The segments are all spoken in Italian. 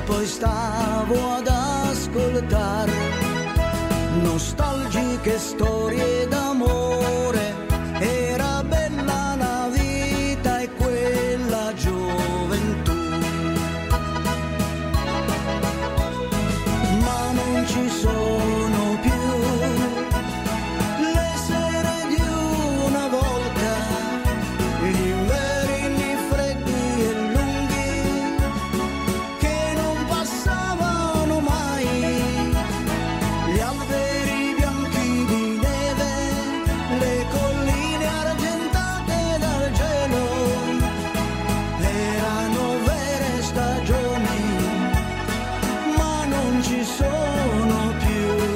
poi stavo ad ascoltare nostalgiche storie d'amore. Era bella la vita e quella gioventù, ma non ci sono più le sere di una volta, gli inverni freddi e lunghi che non passavano mai, gli alberi bianchi di neve, le colline argentate dal gelo. Erano vere stagioni, ma non ci sono più.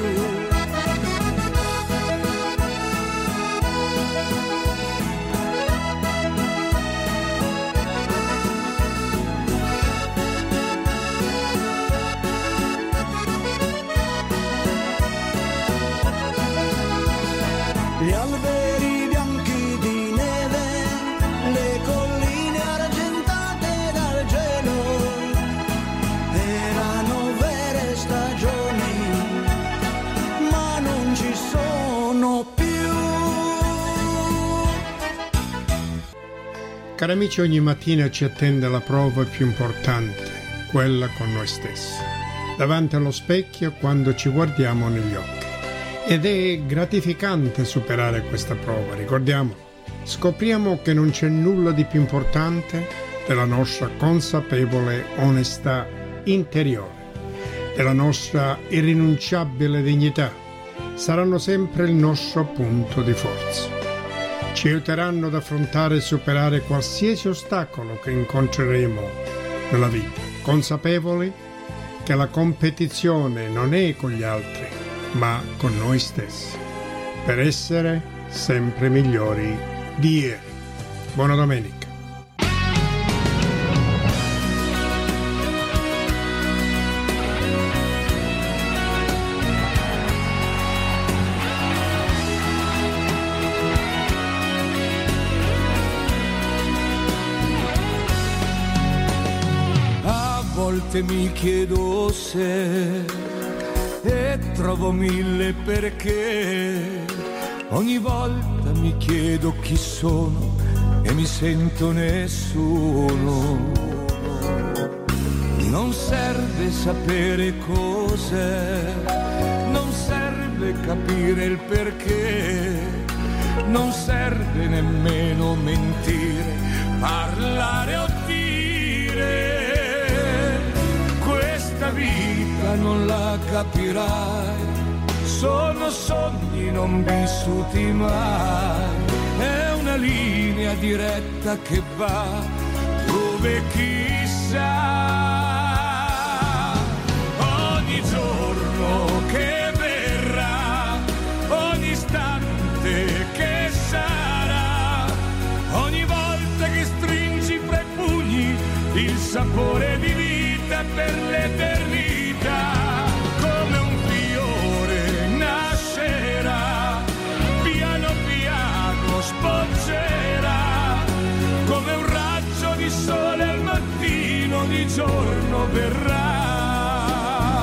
Gli alberi bianchi di neve, le colline argentate dal gelo, erano vere stagioni, ma non ci sono più. Cari amici, ogni mattina ci attende la prova più importante, quella con noi stessi, davanti allo specchio quando ci guardiamo negli occhi. Ed è gratificante superare questa prova, ricordiamo. Scopriamo che non c'è nulla di più importante della nostra consapevole onestà interiore, della nostra irrinunciabile dignità. Saranno sempre il nostro punto di forza. Ci aiuteranno ad affrontare e superare qualsiasi ostacolo che incontreremo nella vita, consapevoli che la competizione non è con gli altri, ma con noi stessi, per essere sempre migliori di ieri. Buona domenica. A volte mi chiedo se e trovo mille perché, ogni volta mi chiedo chi sono e mi sento nessuno. Non serve sapere cos'è, non serve capire il perché, non serve nemmeno mentire, parlare o dire. Questa vita non la capirai, sono sogni non vissuti mai, è una linea diretta che va dove chissà. Ogni giorno che verrà, ogni istante che sarà, ogni volta che stringi fra i pugni il sapore di vita per l'eternità. Come un fiore nascerà, piano piano sboccerà, come un raggio di sole al mattino di giorno verrà.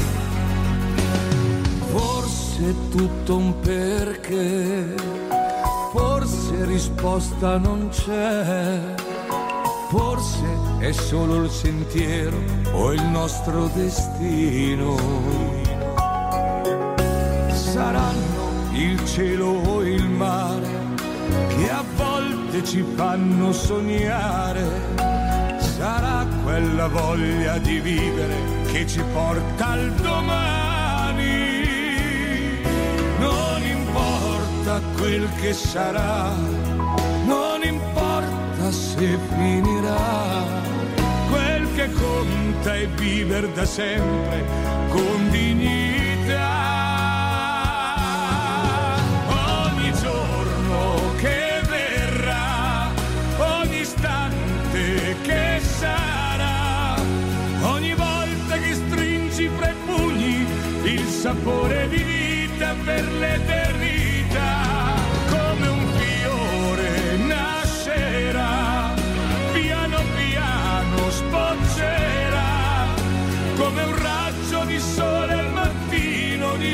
Forse è tutto un perché, forse risposta non c'è, forse è solo il sentiero o il nostro destino. Saranno il cielo o il mare che a volte ci fanno sognare, sarà quella voglia di vivere che ci porta al domani. Non importa quel che sarà, non importa se finirà, quel che conta è vivere da sempre con dignità. Ogni giorno che verrà, ogni istante che sarà, ogni volta che stringi fra i pugni il sapore di vita per l'eternità. Come un fiore nascerà, piano piano sboccerà,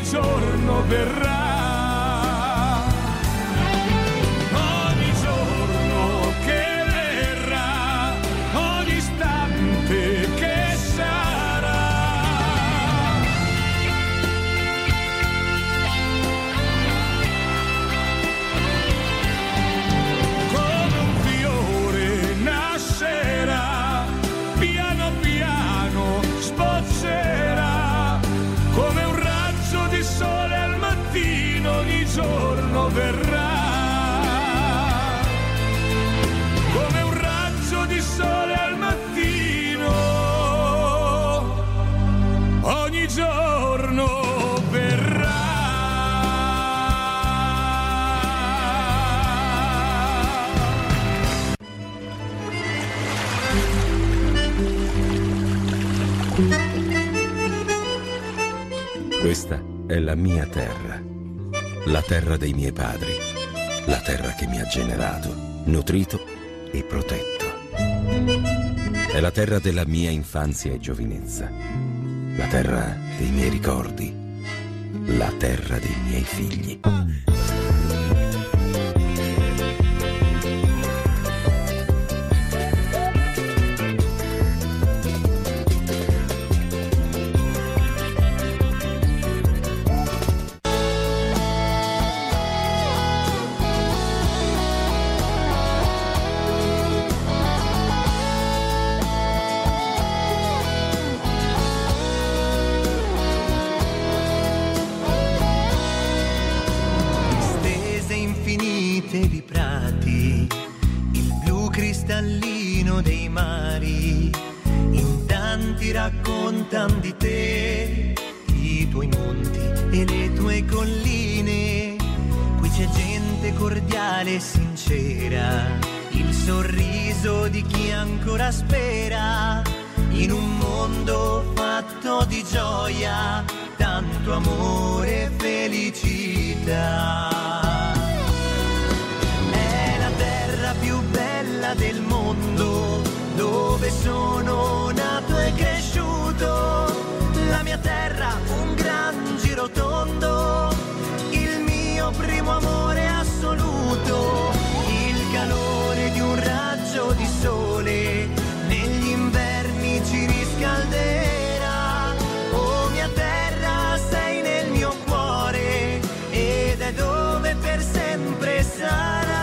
giorno verrà. Ogni giorno che verrà, ogni istante che sarà. Come un fiore nascerà, piano piano sboccerà, come un raggio di sole al mattino ogni giorno verrà. Come un raggio di sole al mattino ogni giorno verrà. Questa è la mia terra, la terra dei miei padri, la terra che mi ha generato, nutrito e protetto. È la terra della mia infanzia e giovinezza, la terra dei miei ricordi, la terra dei miei figli. Distese infinite di prati, il blu cristallino dei mari, in tanti raccontan di te, i tuoi monti e le tue colline. Qui c'è gente cordiale e sincera, il sorriso di chi ancora spera, in un mondo fatto di gioia, tanto amore e felicità. È la terra più bella del mondo, dove sono nato e cresciuto. La mia terra, un gran giro tondo, il mio primo amore assoluto. Il calore di un raggio di sole, negli inverni ci riscalderà. Oh mia terra, sei nel mio cuore, ed è dove per sempre sarai.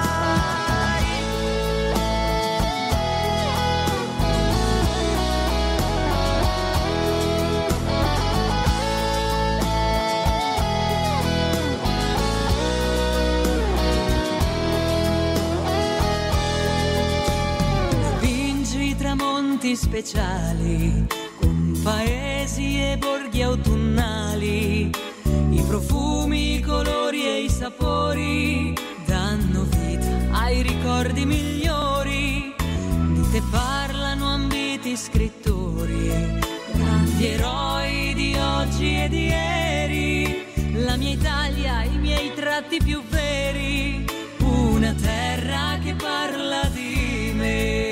Dipingi i tramonti speciali con paesi e borghi autunnali, i profumi, i colori e i sapori danno vita ai ricordi migliori. Di te parlano ambiti scrittori, grandi eroi di oggi e di ieri. La mia Italia, i miei tratti più veri, una terra che parla di me.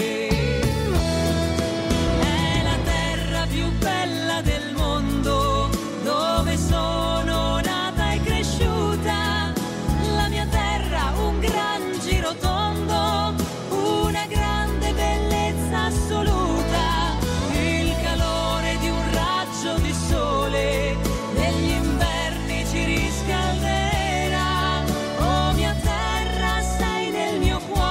È la terra più bella del mondo, dove sono nata e cresciuta. La mia terra, un gran giro tondo, una grande bellezza assoluta. Il calore di un raggio di sole, negli inverni ci riscalderà. Oh mia terra, sei nel mio cuore,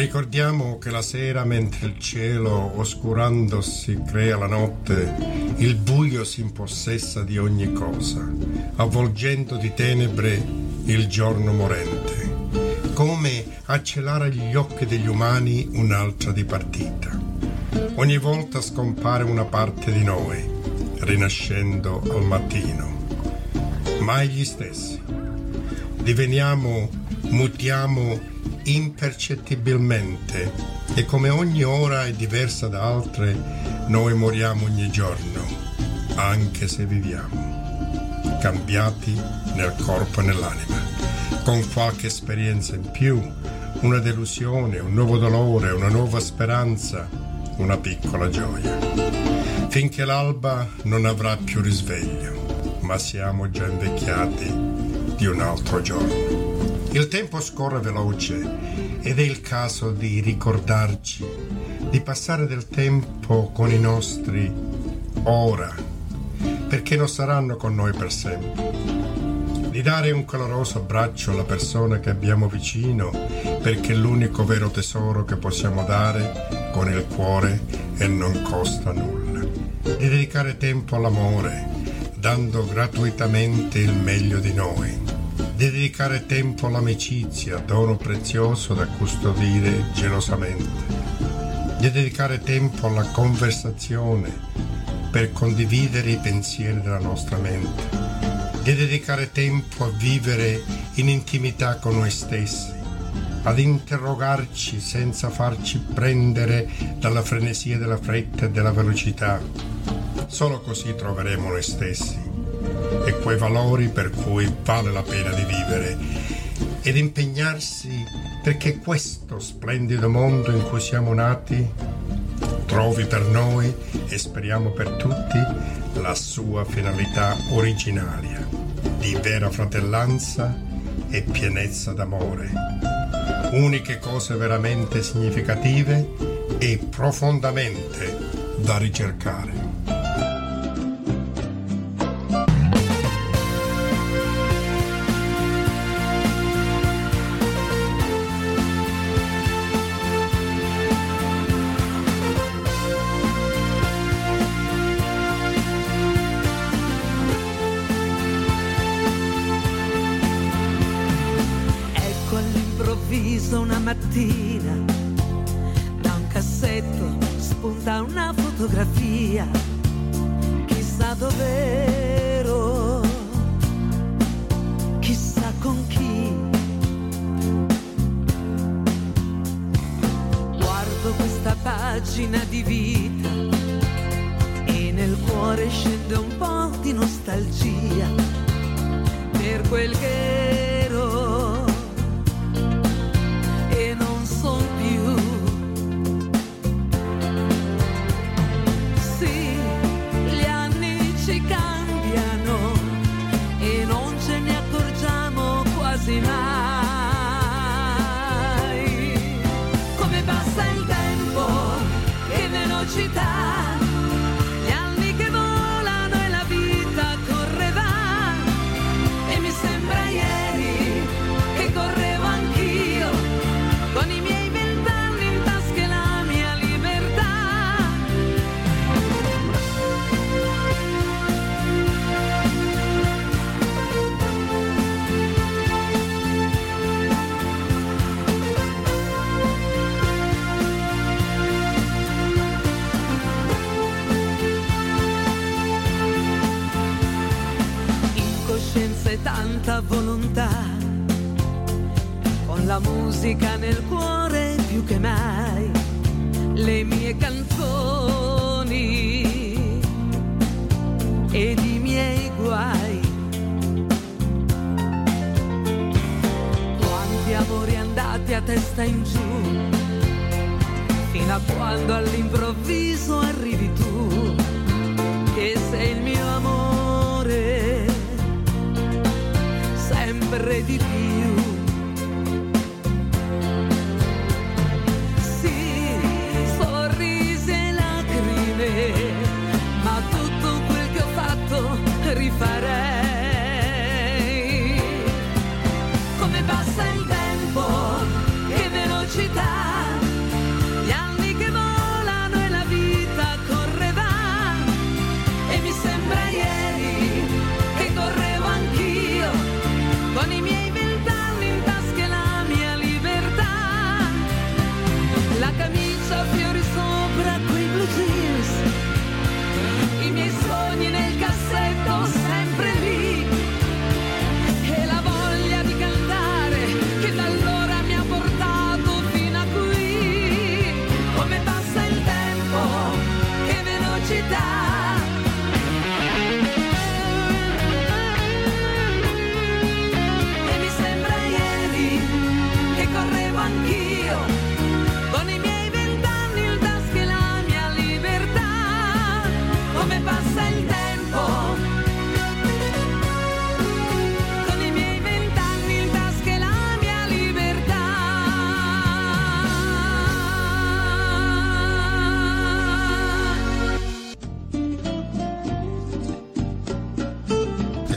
Ricordiamo che la sera, mentre il cielo oscurandosi crea la notte, il buio si impossessa di ogni cosa, avvolgendo di tenebre il giorno morente, come a celare agli occhi degli umani un'altra dipartita. Ogni volta scompare una parte di noi, rinascendo al mattino. Mai gli stessi. Diveniamo, mutiamo impercettibilmente e come ogni ora è diversa da altre, noi moriamo ogni giorno, anche se viviamo, cambiati nel corpo e nell'anima, con qualche esperienza in più, una delusione, un nuovo dolore, una nuova speranza, una piccola gioia, finché l'alba non avrà più risveglio, ma siamo già invecchiati di un altro giorno. Il tempo scorre veloce ed è il caso di ricordarci di passare del tempo con i nostri ora, perché non saranno con noi per sempre. Di dare un caloroso abbraccio alla persona che abbiamo vicino, perché è l'unico vero tesoro che possiamo dare con il cuore e non costa nulla. Di dedicare tempo all'amore, dando gratuitamente il meglio di noi. Di dedicare tempo all'amicizia, dono prezioso da custodire gelosamente. Di dedicare tempo alla conversazione per condividere i pensieri della nostra mente. Di dedicare tempo a vivere in intimità con noi stessi, ad interrogarci senza farci prendere dalla frenesia della fretta e della velocità. Solo così troveremo noi stessi e quei valori per cui vale la pena di vivere ed impegnarsi perché questo splendido mondo in cui siamo nati trovi per noi e speriamo per tutti la sua finalità originaria di vera fratellanza e pienezza d'amore, uniche cose veramente significative e profondamente da ricercare. Una mattina da un cassetto spunta una fotografia, chissà dov'ero, chissà con chi. Guardo questa pagina di vita e nel cuore scende un po' di nostalgia per quel che ero. Mai. Come passa il tempo, che velocità, gli anni che volano e la vita corre va, e mi sembra ieri che correvo anch'io, con i miei 20 anni in tasca e la mia libertà. E tanta volontà, con la musica nel cuore più che mai, le mie canzoni ed i miei guai. Quanti amori andati a testa in giù, fino a quando all'improvviso arrivi tu, che sei il mio amore sempre di più. Sì, sorrisi e lacrime, ma tutto quel che ho fatto rifarei. Come passa il tempo, che velocità,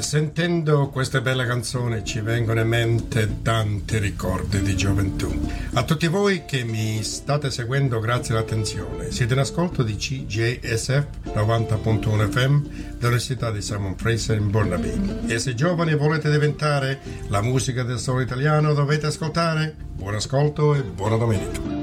Sentendo queste belle canzoni ci vengono in mente tanti ricordi di gioventù. A tutti voi che mi state seguendo, grazie all'attenzione. Siete in ascolto di CJSF 90.1 FM dell'Università di Simon Fraser in Burnaby. E se giovani volete diventare la musica del solo italiano, dovete ascoltare. Buon ascolto e buona domenica.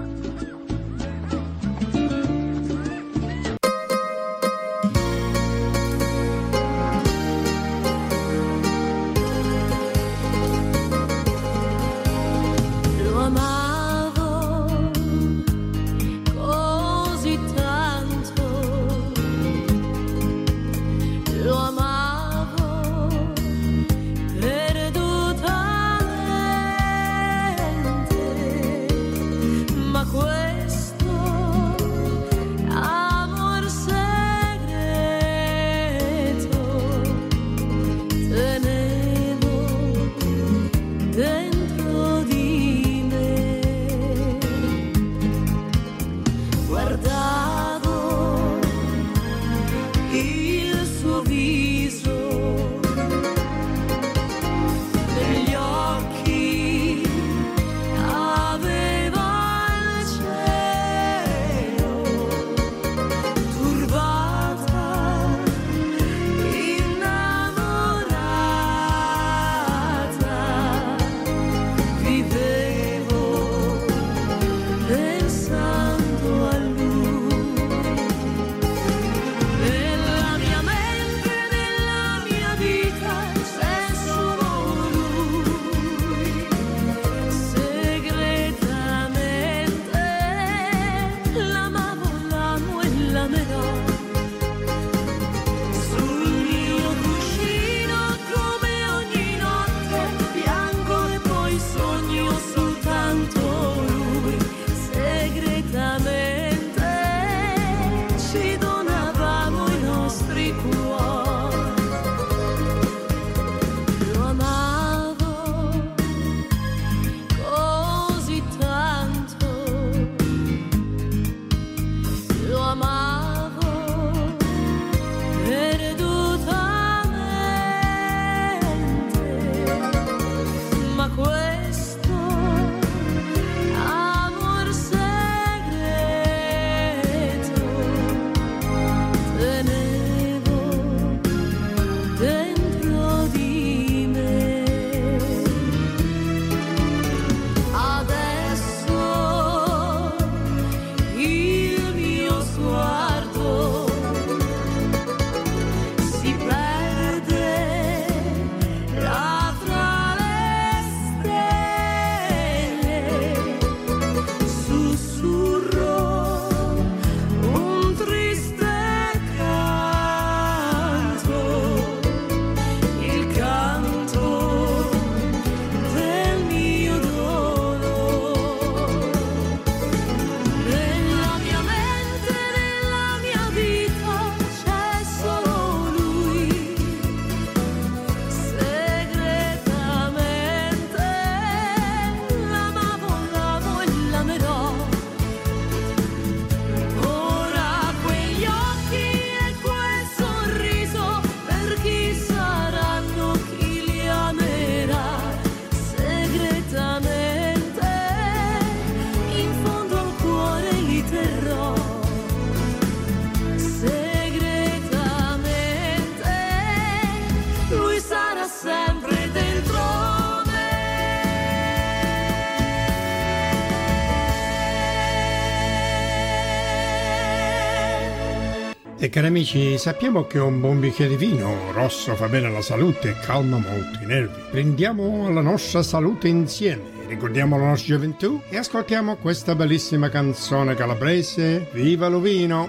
E cari amici, sappiamo che un buon bicchiere di vino rosso fa bene alla salute e calma molto i nervi. Prendiamo la nostra salute insieme, ricordiamo la nostra gioventù e ascoltiamo questa bellissima canzone calabrese, Viva lo vino!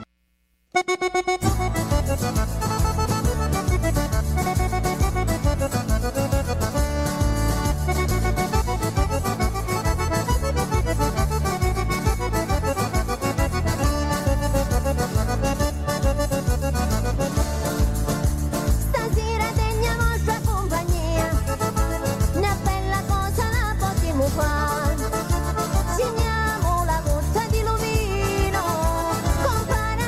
Segniamo la goccia di lumino, compare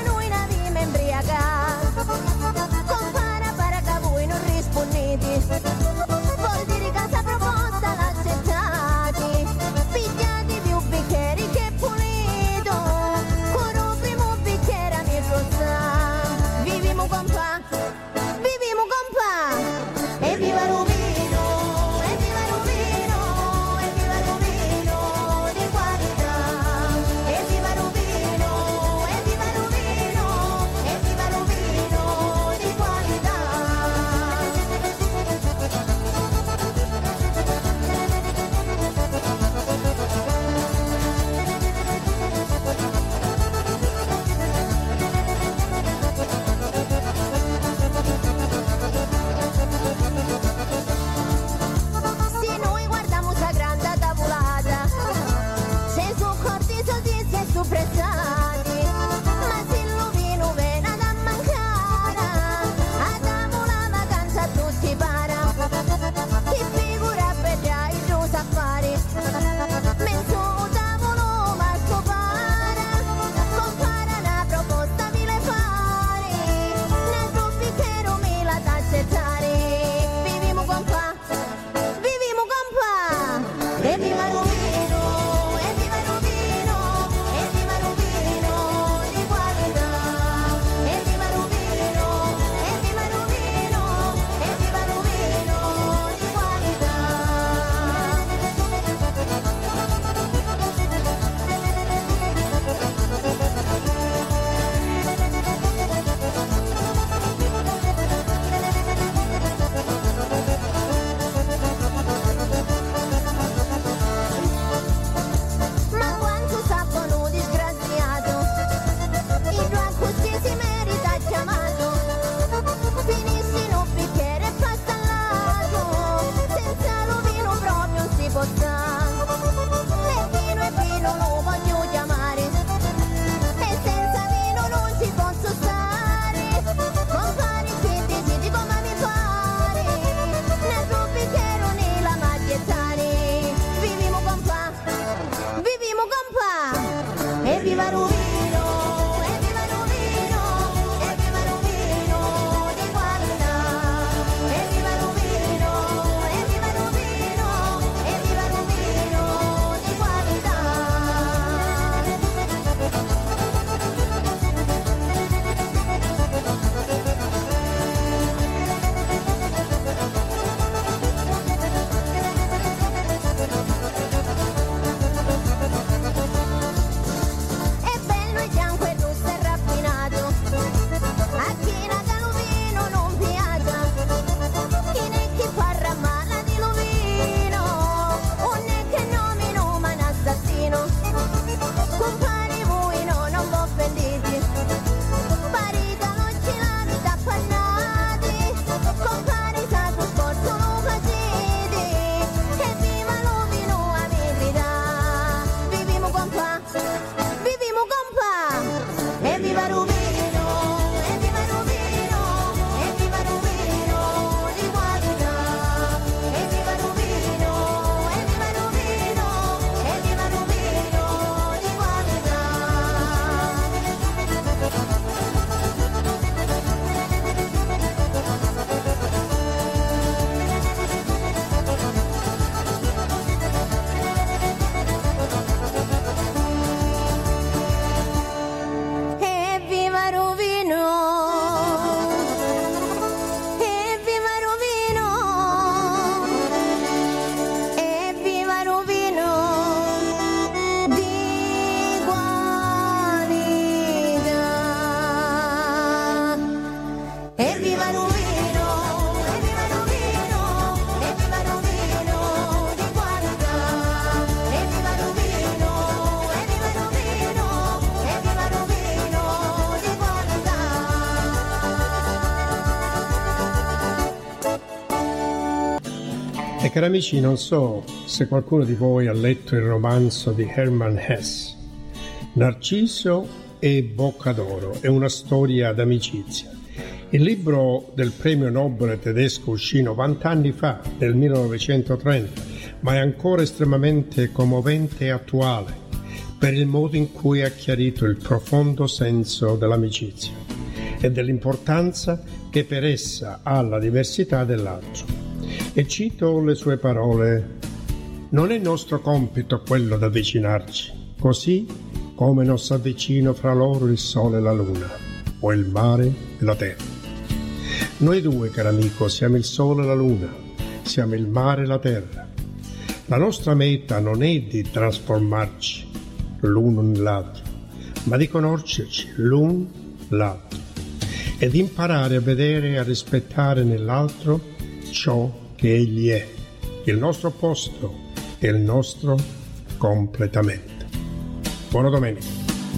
E cari amici, non so se qualcuno di voi ha letto il romanzo di Hermann Hesse, Narciso e Boccadoro, è una storia d'amicizia. Il libro del premio Nobel tedesco uscì 90 anni fa, nel 1930, ma è ancora estremamente commovente e attuale per il modo in cui ha chiarito il profondo senso dell'amicizia e dell'importanza che per essa ha la diversità dell'altro. E cito le sue parole: non è nostro compito quello d'avvicinarci, così come non s'avvicina fra loro il sole e la luna, o il mare e la terra. Noi due, caro amico, siamo il sole e la luna, siamo il mare e la terra. La nostra meta non è di trasformarci l'uno nell'altro, ma di conoscerci l'un l'altro e di imparare a vedere e a rispettare nell'altro ciò che egli è, il nostro posto e il nostro completamento. Buona domenica.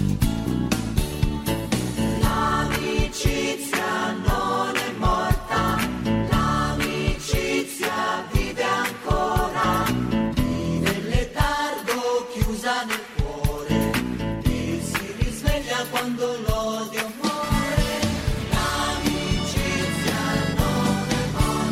L'amicizia non è morta, l'amicizia vive ancora, vive il letargo chiusa nel cuore e si risveglia quando l'odio muore. L'amicizia non è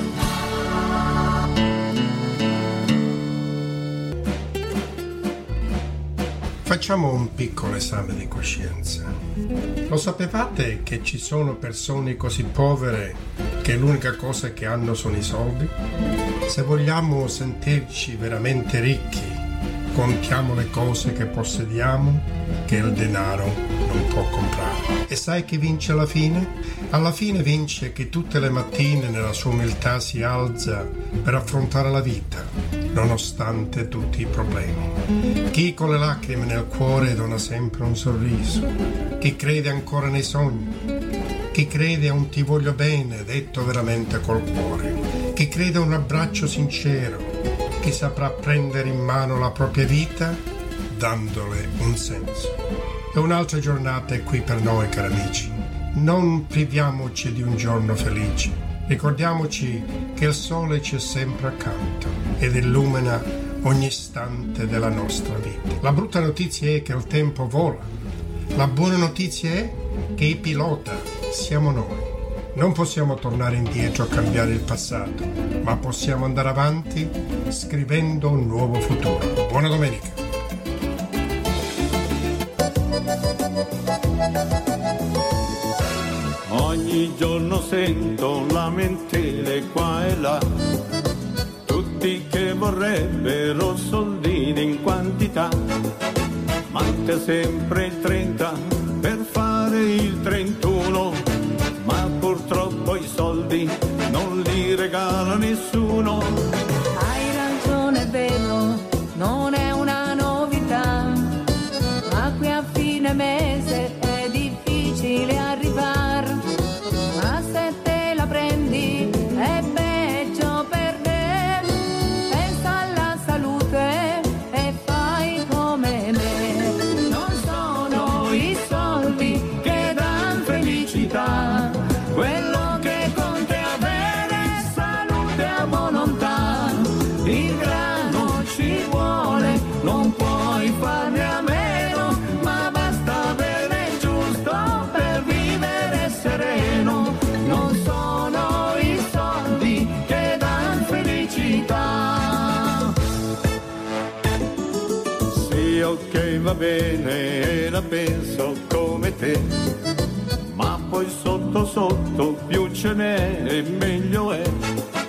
Facciamo un piccolo esame di coscienza. Lo sapevate che ci sono persone così povere che l'unica cosa che hanno sono i soldi? Se vogliamo sentirci veramente ricchi, contiamo le cose che possediamo che il denaro non può comprare. E sai chi vince alla fine? Alla fine vince chi tutte le mattine nella sua umiltà si alza per affrontare la vita, nonostante tutti i problemi. Chi con le lacrime nel cuore dona sempre un sorriso. Chi crede ancora nei sogni. Chi crede a un ti voglio bene detto veramente col cuore. Chi crede a un abbraccio sincero. Chi saprà prendere in mano la propria vita dandole un senso. E un'altra giornata è qui per noi, cari amici. Non priviamoci di un giorno felice. Ricordiamoci che il sole ci è sempre accanto ed illumina ogni istante della nostra vita. La brutta notizia è che il tempo vola. La buona notizia è che il pilota siamo noi. Non possiamo tornare indietro a cambiare il passato, ma possiamo andare avanti scrivendo un nuovo futuro. Buona domenica. Ogni giorno sento lamentele qua e là, tutti che vorrebbero soldini in quantità. Manca sempre il 30 per fare il 31, ma purtroppo i soldi non li regala nessuno. Hai ragione, è vero, non è una novità, ma qui a fine mese è difficile arrivare. Ma se te la prendi è peggio per te. Pensa alla salute e fai come me. Non sono i soldi che dan felicità, quello che conta è avere salute e volontà. Il grano ci vuole, non puoi farne a meno, ma basta avere il giusto per vivere sereno. Non sono i soldi che dan felicità. Sì, ok, va bene, la penso come te, ma poi sotto sotto più ce n'è e meglio è.